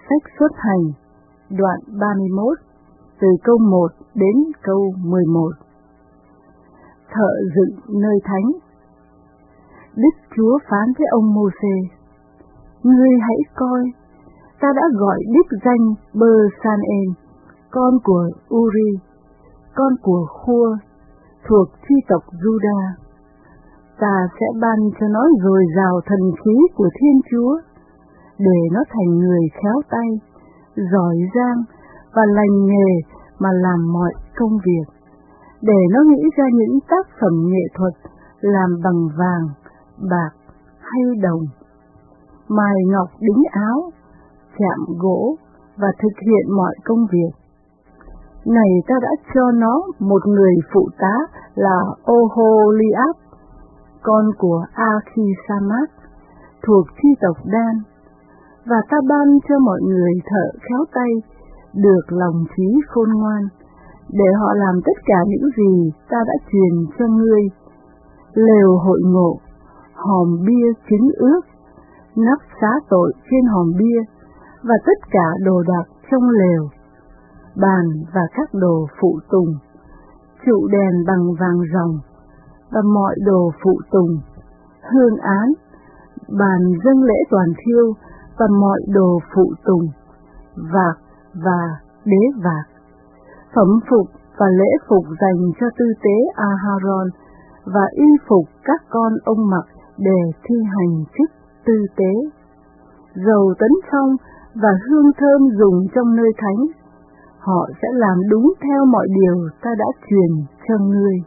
Sách Xuất Hành, đoạn 31, từ câu 1 đến câu 11. Thợ dựng nơi thánh. Đức Chúa phán với ông Mô-sê: Ngươi hãy coi, ta đã gọi đích danh Bơ-san-en, con của Uri, con của Khua, thuộc chi tộc Juda. Ta sẽ ban cho nó dồi dào thần khí của Thiên Chúa, để nó thành người khéo tay, giỏi giang và lành nghề mà làm mọi công việc, để nó nghĩ ra những tác phẩm nghệ thuật làm bằng vàng, bạc hay đồng, mài ngọc đính áo, chạm gỗ và thực hiện mọi công việc. Này, ta đã cho nó một người phụ tá là Oholiab, con của Akhisamak, thuộc chi tộc Dan, và ta ban cho mọi người thợ khéo tay được lòng trí khôn ngoan, để họ làm tất cả những gì ta đã truyền cho ngươi: lều hội ngộ, hòm bia chứng ước, nắp xá tội trên hòm bia, và tất cả đồ đạc trong lều, bàn và các đồ phụ tùng, trụ đèn bằng vàng ròng và mọi đồ phụ tùng, hương án, bàn dâng lễ toàn thiêu và mọi đồ phụ tùng, vạc và đế vạc, phẩm phục và lễ phục dành cho tư tế Aharon và y phục các con ông mặc để thi hành chức tư tế, dầu tấn phong và hương thơm dùng trong nơi thánh. Họ sẽ làm đúng theo mọi điều ta đã truyền cho ngươi.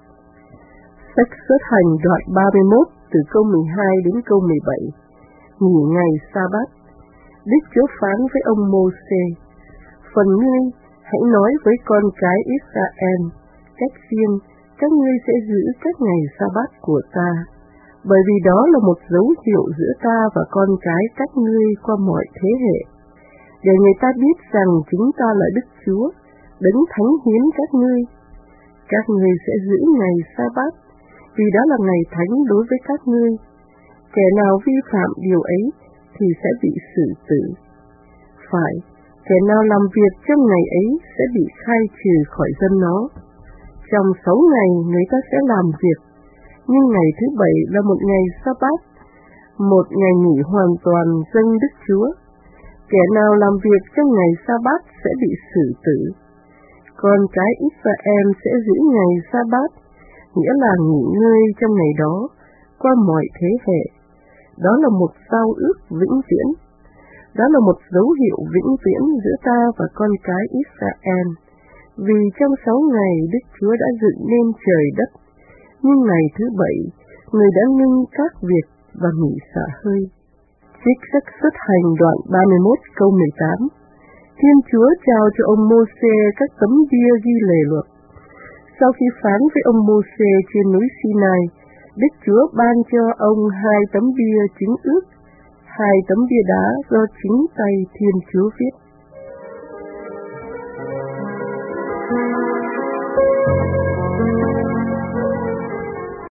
Sách Xuất Hành đoạn 31 từ câu 12 đến câu 17. Nghỉ ngày Sa-bát. Đức Chúa phán với ông Mô-sê: Phần ngươi, hãy nói với con cái Israel, cách riêng các ngươi sẽ giữ các ngày Sa-bát của ta, bởi vì đó là một dấu hiệu giữa ta và con cái các ngươi qua mọi thế hệ, để người ta biết rằng chúng ta là Đức Chúa, đấng thánh hiến các ngươi. Các ngươi sẽ giữ ngày Sa-bát, vì đó là ngày thánh đối với các ngươi. Kẻ nào vi phạm điều ấy thì sẽ bị xử tử. Phải, kẻ nào làm việc trong ngày ấy sẽ bị khai trừ khỏi dân nó. Trong 6 ngày người ta sẽ làm việc, nhưng ngày thứ 7 là một ngày Sa-bát, một ngày nghỉ hoàn toàn dâng Đức Chúa. Kẻ nào làm việc trong ngày Sa-bát sẽ bị xử tử. Con cái Israel sẽ giữ ngày Sa-bát, nghĩa là nghỉ ngơi trong ngày đó, qua mọi thế hệ. Đó là một giao ước vĩnh viễn. Đó là một dấu hiệu vĩnh viễn giữa ta và con cái Israel. Vì trong 6 ngày Đức Chúa đã dựng nên trời đất, nhưng ngày thứ 7, người đã ngưng các việc và nghỉ xả hơi. Trích sách Xuất Hành đoạn 31 câu 18. Thiên Chúa trao cho ông Mô-sê các tấm bia ghi lề luật. Sau khi phán với ông Mô-sê trên núi Sinai, Đức Chúa ban cho ông 2 tấm bia chứng ước, 2 tấm bia đá do chính tay Thiên Chúa viết.